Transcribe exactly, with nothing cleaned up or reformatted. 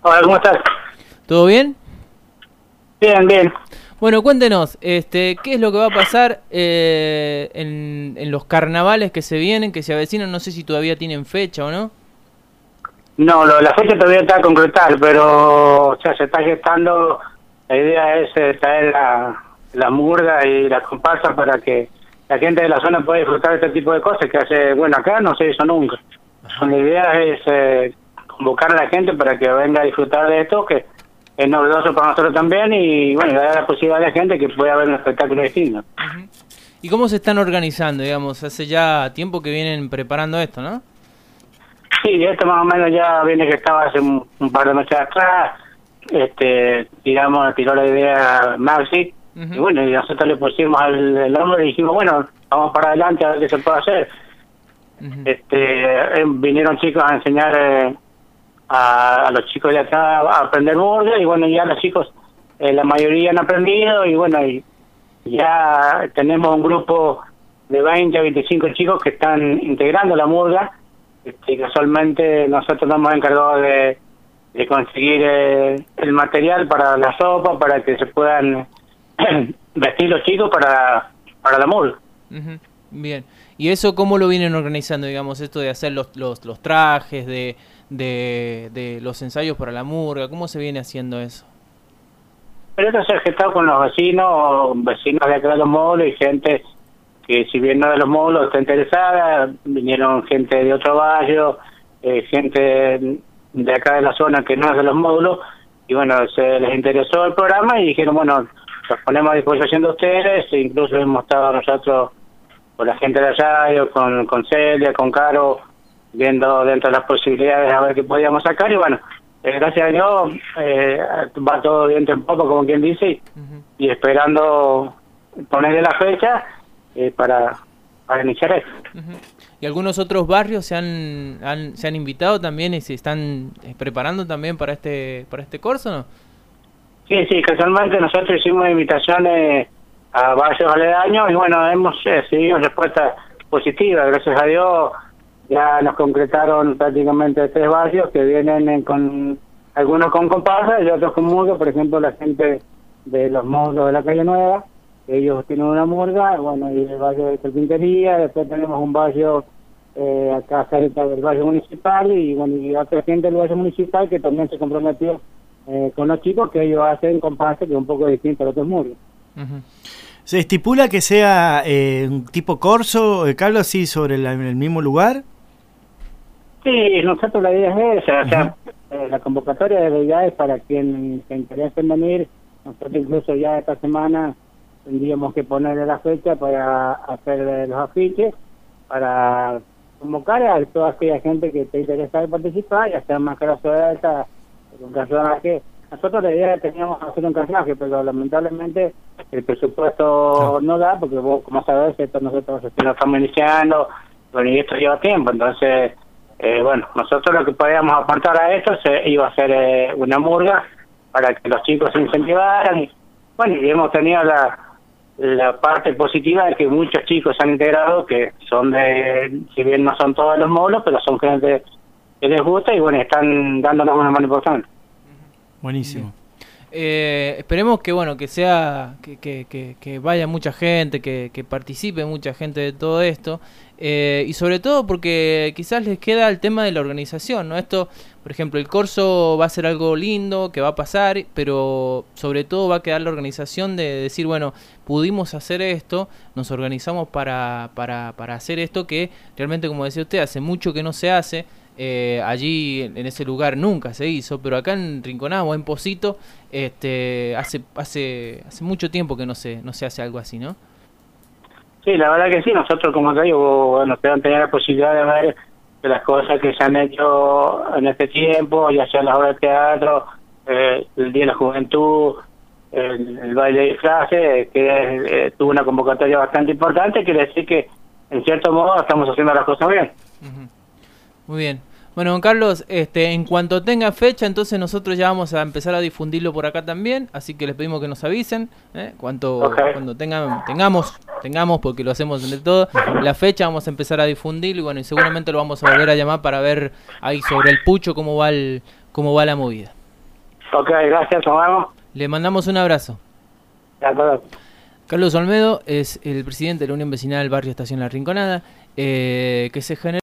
Hola, ¿cómo estás? ¿Todo bien? Bien, bien. Bueno, cuéntenos, este, ¿qué es lo que va a pasar eh, en, en los carnavales que se vienen, que se avecinan? No sé si todavía tienen fecha o no. No, lo, la fecha todavía está a concretar, pero o sea, se está gestando. La idea es eh, traer la, la murga y la comparsa para que la gente de la zona pueda disfrutar de este tipo de cosas que hace, bueno, acá no se hizo nunca. Ajá. La idea es eh, convocar a la gente para que venga a disfrutar de esto, que es novedoso para nosotros también, y bueno, dar la posibilidad a la gente que pueda ver un espectáculo distinto. Uh-huh. ¿Y cómo se están organizando? Digamos, hace ya tiempo que vienen preparando esto, ¿no? Sí, esto más o menos ya viene que estaba hace un, un par de meses atrás. Este, tiramos, tiró la idea Maxi, uh-huh. Y bueno, y nosotros le pusimos el, el nombre y dijimos, bueno, vamos para adelante a ver qué se puede hacer. Uh-huh. Este, eh, vinieron chicos a enseñar eh, a, a los chicos de acá a aprender murga, y bueno, ya los chicos, eh, la mayoría han aprendido, y bueno, y ya tenemos un grupo de veinte a veinticinco chicos que están integrando la murga. Este, casualmente nosotros nos hemos encargado de, de conseguir eh, el material para la sopa, para que se puedan vestir los chicos para, para la murga. Uh-huh. Bien. ¿Y eso cómo lo vienen organizando, digamos, esto de hacer los, los, los trajes, de, de, de los ensayos para la murga? ¿Cómo se viene haciendo eso? Pero esto se ha gestado con los vecinos, vecinos de acá de los módulos, y gente que, si bien no de los módulos, está interesada. Vinieron gente de otro barrio, eh, gente de acá de la zona que no es de los módulos, y bueno, se les interesó el programa y dijeron, bueno, los ponemos a disposición de ustedes. E incluso hemos estado nosotros con la gente de allá, con, con Celia, con Caro, viendo dentro de las posibilidades a ver qué podíamos sacar, y bueno, eh, gracias a Dios eh, va todo viento en popa, como quien dice, uh-huh. Y esperando ponerle la fecha eh, para, para iniciar esto. Uh-huh. ¿Y algunos otros barrios se han, han se han invitado también y se están preparando también para este para este curso, no? Sí, sí, casualmente nosotros hicimos invitaciones a barrios aledaños, y bueno, hemos eh, recibido respuesta positiva, gracias a Dios. Ya nos concretaron prácticamente tres barrios que vienen en, con algunos con comparsa y otros con murga. Por ejemplo, la gente de los módulos de la Calle Nueva, ellos tienen una murga, bueno, y el barrio de Carpintería. Después tenemos un barrio eh, acá cerca del barrio municipal, y bueno, y otra gente del barrio municipal que también se comprometió eh, con los chicos, que ellos hacen comparsa, que es un poco distinto a los otros murgas. Uh-huh. ¿Se estipula que sea eh, un tipo corso, eh, Carlos, así sobre la, el mismo lugar? Sí, nosotros la idea es esa, o sea, eh, la convocatoria de realidad es para quien se interese en venir. Nosotros incluso ya esta semana tendríamos que ponerle la fecha para hacer los afiches, para convocar a toda aquella gente que esté interesada en participar, ya sea más caso de esta, un carruaje. Nosotros la idea teníamos hacer un carruaje, pero lamentablemente el presupuesto no, no da, porque vos, como sabés, esto nosotros lo estamos iniciando, bueno, y esto lleva tiempo, entonces... Eh, bueno, nosotros lo que podíamos aportar a esto se iba a ser eh, una murga para que los chicos se incentivaran, y bueno, y hemos tenido la, la parte positiva de que muchos chicos se han integrado, que son de, si bien no son todos los módulos, pero son gente que les gusta, y bueno, están dándonos una mano importante. Buenísimo. Eh, esperemos que bueno que sea que, que, que, que vaya mucha gente, que, que participe mucha gente de todo esto, eh, y sobre todo porque quizás les queda el tema de la organización, ¿no? Esto, por ejemplo, el corso va a ser algo lindo que va a pasar, pero sobre todo va a quedar la organización de decir, bueno, pudimos hacer esto, nos organizamos para, para, para hacer esto, que realmente, como decía usted, hace mucho que no se hace. Eh, allí en ese lugar nunca se hizo, pero acá en Rinconada o en Pocito este, hace hace hace mucho tiempo que no se no se hace algo así, ¿no? Sí, la verdad que sí. Nosotros, como te digo, bueno, te van a tener la posibilidad de ver de las cosas que se han hecho en este tiempo, ya sea las obras de teatro, eh, el Día de la Juventud, el, el baile de disfraces, que eh, tuvo una convocatoria bastante importante. Quiere decir que, en cierto modo, estamos haciendo las cosas bien. Uh-huh. Muy bien. Bueno, don Carlos, este, en cuanto tenga fecha, entonces nosotros ya vamos a empezar a difundirlo por acá también, así que les pedimos que nos avisen, ¿eh? Cuanto, okay. Cuando tengan, tengamos, tengamos, porque lo hacemos entre todo, la fecha vamos a empezar a difundir, y bueno, y seguramente lo vamos a volver a llamar para ver ahí sobre el pucho cómo va el, cómo va la movida. Ok, gracias, nos vemos. Le mandamos un abrazo. De acuerdo. Carlos Olmedo es el presidente de la Unión Vecinal Barrio Estación La Rinconada, eh, que se genera